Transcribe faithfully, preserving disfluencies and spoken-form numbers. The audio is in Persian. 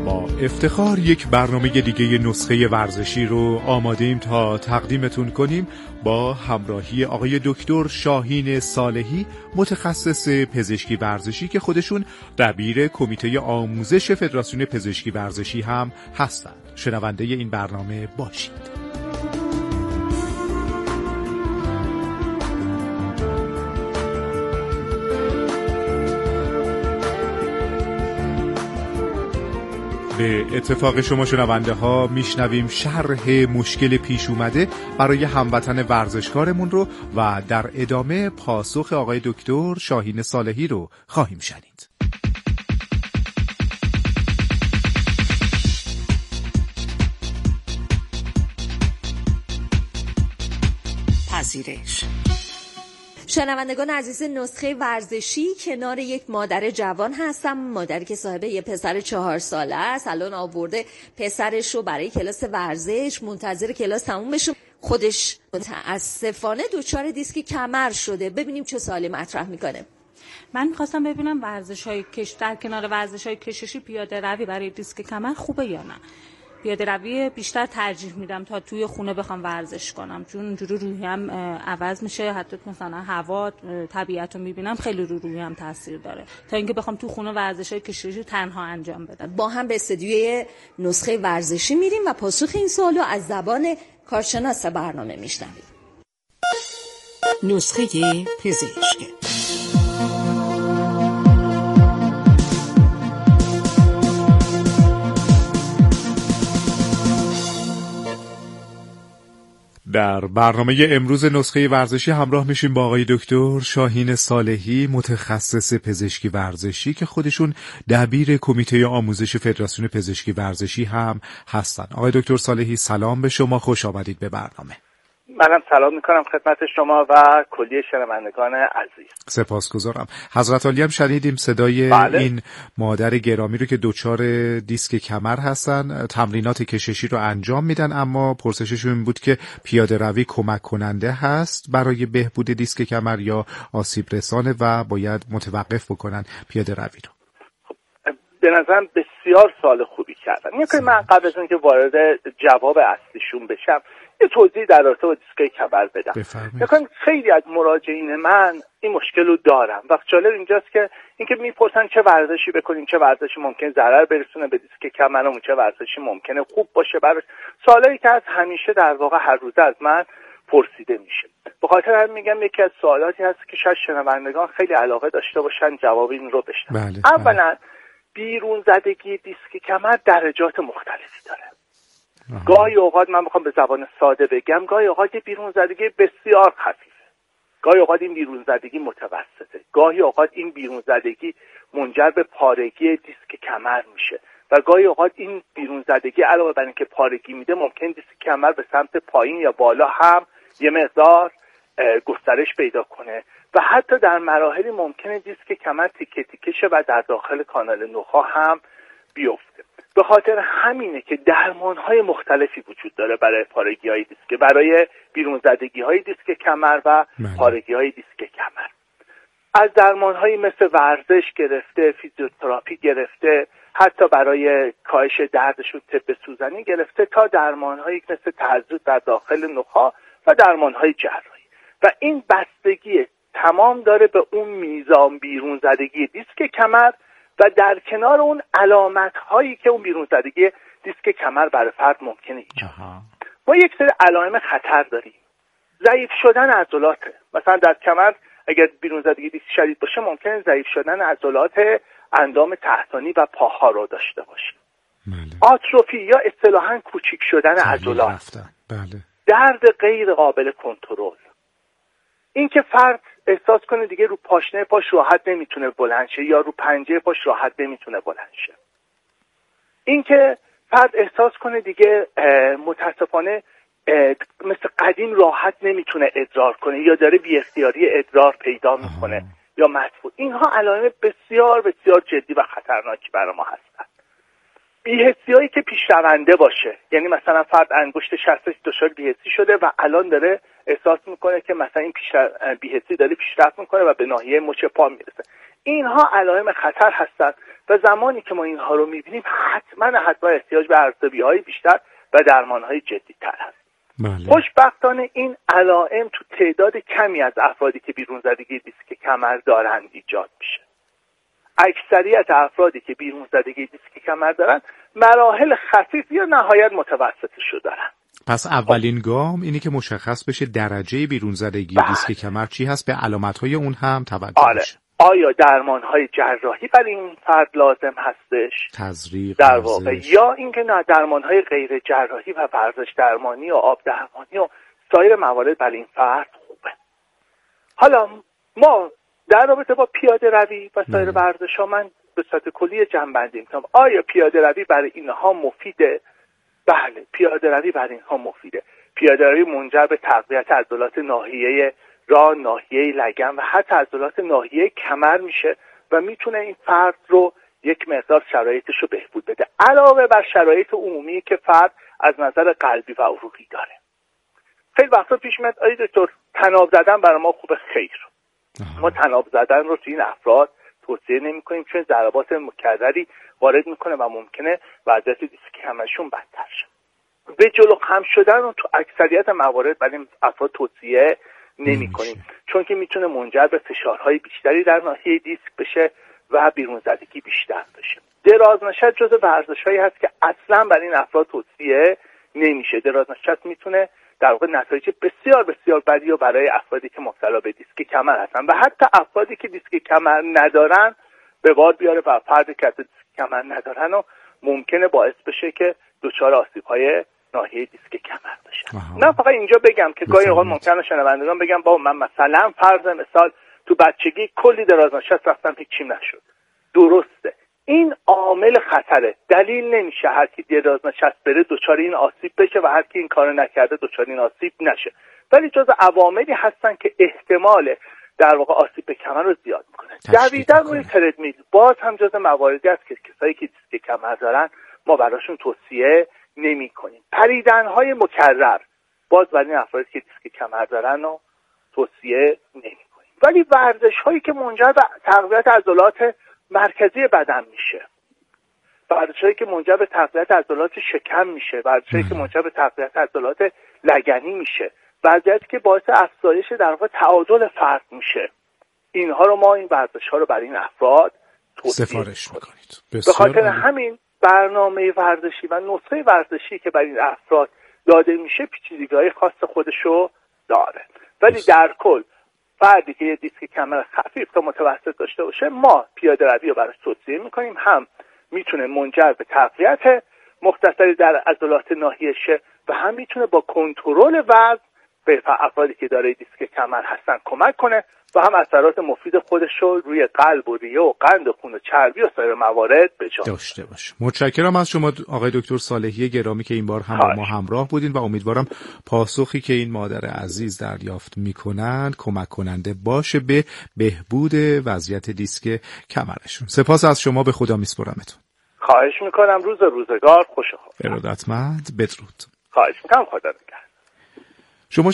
با افتخار یک برنامه دیگه نسخه ورزشی رو آماده‌ایم تا تقدیمتون کنیم با همراهی آقای دکتر شاهین صالحی، متخصص پزشکی ورزشی که خودشون دبیر کمیته آموزش فدراسیون پزشکی ورزشی هم هستند. شنونده این برنامه باشید. به اتفاق شما شنونده ها میشنویم شرح مشکل پیش اومده برای هموطن ورزشکارمون رو و در ادامه پاسخ آقای دکتر شاهین صالحی رو خواهیم شنید. پذیرش. شنوندگان عزیز، نسخه ورزشی کنار یک مادر جوان هستم، مادری که صاحب یه پسر چهار ساله است. الان آورده پسرش رو برای کلاس ورزش، منتظر کلاس تموم بشه. خودش متاسفانه دچار دیسک کمر شده. ببینیم چه سوالی مطرح میکنه. من می‌خواستم ببینم ورزش‌های کش در کنار ورزش‌های کششی پیاده روی برای دیسک کمر خوبه یا نه. پیاده روی بیشتر ترجیح میدم تا توی خونه بخوام ورزش کنم، چون اونجوری روحیم عوض میشه. حتی مثلا هوا، طبیعت رو میبینم، خیلی رو روحیم تاثیر داره، تا اینکه بخوام تو خونه ورزش‌های کششی تنها انجام بدم. با هم به استودیوی نسخه ورزشی میریم و پاسخ این سوالو از زبان کارشناس برنامه میشنویم. نسخه پزشکی. در برنامه امروز نسخه ورزشی همراه میشیم با آقای دکتر شاهین صالحی، متخصص پزشکی ورزشی که خودشون دبیر کمیته آموزش فدراسیون پزشکی ورزشی هم هستن. آقای دکتر صالحی سلام به شما، خوش آمدید به برنامه. منم سلام میکنم خدمت شما و کلیه شنوندگان عزیز. سپاسگزارم. حضرت عالی هم شنیدیم صدای بله. این مادر گرامی رو که دچار دیسک کمر هستن، تمرینات کششی رو انجام میدن، اما پرسششون این بود که پیاده روی کمک کننده هست برای بهبود دیسک کمر یا آسیب رسانه و باید متوقف بکنن پیاده روی رو. خب به نظرم بسیار سوال خوبی کردن. اینکه من قبل از اینکه وارد جواب اصلیشون بشم یه توضیح در رابطه با دیسک کمر بدم. مثلا خیلی از مراجعین من این مشکل رو دارم و جالب اینجاست که اینکه میپرسن چه ورزشی بکنیم، چه ورزشی ممکن ضرر برسونه به دیسک کمرمون، چه ورزشی ممکنه خوب باشه براش. سوالایی که از همیشه در واقع هر روزه از من پرسیده میشه. به خاطر همین میگم یکی از سوالاتی هست که شاید شنوندگان خیلی علاقه داشته باشن جواب این رو بشنون. بله، اولا بله. بیرون زدگی دیسک کمر درجات مختلفی داره. آه. گاهی اوقات من میخوام به زبان ساده بگم، گاهی اوقات یه بیرون زدگی بسیار خفیفه، گاهی اوقات این بیرون زدگی متوسطه، گاهی اوقات این بیرون زدگی منجر به پارگی دیسک کمر میشه و گاهی اوقات این بیرون زدگی علاوه بر اینکه پارگی میده ممکن دیسک کمر به سمت پایین یا بالا هم یه مقدار گسترش پیدا کنه و حتی در مراحلی ممکنه دیسک کمر تیکه تیکه شه و در داخل کانال نخاع هم بیفته. به خاطر همینه که درمان‌های مختلفی وجود داره برای پارگی‌های دیسک، برای بیرون زدگی‌های دیسک کمر و پارگی‌های دیسک کمر. از درمان‌هایی مثل ورزش گرفته، فیزیوتراپی گرفته، حتی برای کاهش دردشون طب سوزنی گرفته، تا درمان‌هایی مثل تزریق در داخل نخاع و درمان‌های جراحی. و این بستگی تمام داره به اون میزان بیرون زدگی دیسک کمر و در کنار اون علامت هایی که اون بیرون زدگی دیسک کمر برای فرد ممکنه ایجاد. ما یک سری علائم خطر داریم. ضعیف شدن عضلات، مثلا در کمر اگر بیرون زدگی دیسک شدید باشه ممکنه ضعیف شدن عضلات اندام تحتانی و پاها رو داشته باشیم. بله. آتروفی یا اصطلاحاً کوچیک شدن عضلات. بله. درد غیر قابل کنترل. این که فرد احساس کنه دیگه رو پاشنه پاش راحت نمیتونه بلند شه یا رو پنجه پاش راحت نمیتونه بلند شه. این که فرد احساس کنه دیگه متاسفانه مثل قدیم راحت نمیتونه ادرار کنه یا داره بی اختیاری ادرار پیدا میکنه یا مدفوع. اینها علائم بسیار بسیار جدی و خطرناکی برای ما هستن. بی‌حسی‌هایی که پیشرونده باشه، یعنی مثلا فرد انگشت شستش دچار بی‌حسی شده و الان داره احساس میکنه که مثلا این بی‌حسی داره پیشرفت میکنه و به ناحیه مچ پا میرسه. اینها علائم خطر هستند و زمانی که ما اینها رو میبینیم حتما حتما احتیاج به ارزیابی‌های بیشتر و درمان‌های جدی‌تر هست. بله. خوشبختانه این علائم تو تعداد کمی از افرادی که بیرون زدگی دیسک کمر دارند ایجاد میشه. اکثریت افرادی که بیرون زدگی دیسک کمر دارن مراحل خفیف یا نهایت متوسطشو دارن. پس اولین گام اینی که مشخص بشه درجه بیرون زدگی دیسک کمر چی هست، به علامت‌های اون هم توجه آره. بشه. آیا درمان‌های جراحی برای این فرد لازم هستش؟ تزریق در واقع، یا اینکه نه درمان‌های غیر جراحی و ورزش درمانی و آب درمانی و سایر موارد برای این فرد خوبه. حالا ما در رابطه با پیاده روی و سایر ورزش‌ها من به صورت کلی جمع‌بندی می‌کنم. آیا پیاده روی برای اینها مفیده؟ بله، پیاده روی برای اینها مفیده. پیاده روی منجر به تقویت عضلات ناحیه راه، ناحیه لگن و حتی عضلات ناحیه کمر میشه و میتونه این فرد رو یک مقدار شرایطش رو بهبود بده، علاوه بر شرایط عمومی که فرد از نظر قلبی و عروقی داره. خیلی وقتا پیش میاد آید دکتر طناب زدن برای ما خوبه. خیر، ما طناب زدن رو توی این افراد توصیه نمی کنیم چون ضربات مکرری وارد میکنه و ممکنه وضعیت دیسک کمرشون بدتر شه. به جلو خم شدن رو تو اکثریت موارد برای این افراد توصیه نمی کنیم چون که میتونه منجر به فشارهای بیشتری در ناحیه دیسک بشه و بیرون زدگی بیشتر بشه. دراز نشست جزو ورزش‌هایی هست که اصلا برای این افراد توصیه نمیشه. دراز نشست میتونه در واقع نتایج بسیار بسیار بدی رو برای افرادی که مبتلا به دیسک کمر هستن و حتی افرادی که دیسک کمر ندارن به بار بیاره و فردی که دیسک کمر ندارن و ممکنه باعث بشه که دچار آسیب‌های ناحیه دیسک کمر بشه. نه فقط اینجا بگم که گاهی اوقات ممکنه شنوندگان بگم بابا من مثلا فرض مثال تو بچگی کلی دراز نشست رفتم هیچیم نشد. درسته، این عامل خطره. دلیل نمیشه هر کی دراز نشست بره دچار این آسیب بشه و هر کی این کارو نکرده دچار این آسیب نشه. ولی جز عواملی هستن که احتمال در واقع آسیب به کمر رو زیاد میکنه. دویدن روی تردمیل باز هم جز مواردی است که کسایی که دیسک کمر دارن ما براشون توصیه نمی کنیم. پریدن های مکرر باز برای این افرادی که دیسک کمر دارن رو توصیه نمی کنیم. ولی ورزش هایی که منجر به تقویت عضلات مرکزی بدن میشه، ورزش هایی که منجر به تقویت عضلات شکم میشه، ورزش هایی که منجر به تقویت عضلات لگنی میشه، ورزشی که باعث افزایش در واقع تعادل فرد میشه، اینها رو ما این ورزش ها رو برای این افراد توصیه سفارش میکنید. به خاطر همین برنامه ورزشی و نسخه ورزشی که برای این افراد داده میشه پیچیدگی‌های خاص خودشو داره. ولی در کل فردی که یه دیسک کمر خفیف تا متوسط داشته باشه ما پیاده روی رو براش توصیه میکنیم. هم میتونه منجر به تقویت مختصری در عضلات ناحیه‌شه و هم میتونه با کنترل وزن به افرادی که داره دیسک کمر هستن کمک کنه و هم اثرات مفید خودش رو روی قلب و ریه و قند خون و چربی و سایر موارد به جا داشته باشه. متشکرم از شما آقای دکتر صالحی گرامی که این بار هم با ما همراه بودین و امیدوارم پاسخی که این مادر عزیز دریافت میکنن کمک کننده باشه به بهبود وضعیت دیسک کمرشون. سپاس از شما، به خدا میسپرمتون. خواهش میکنم. روز روزگار خوش و خوب. ارادتمند. بدرود. خواهش میکنم. خدا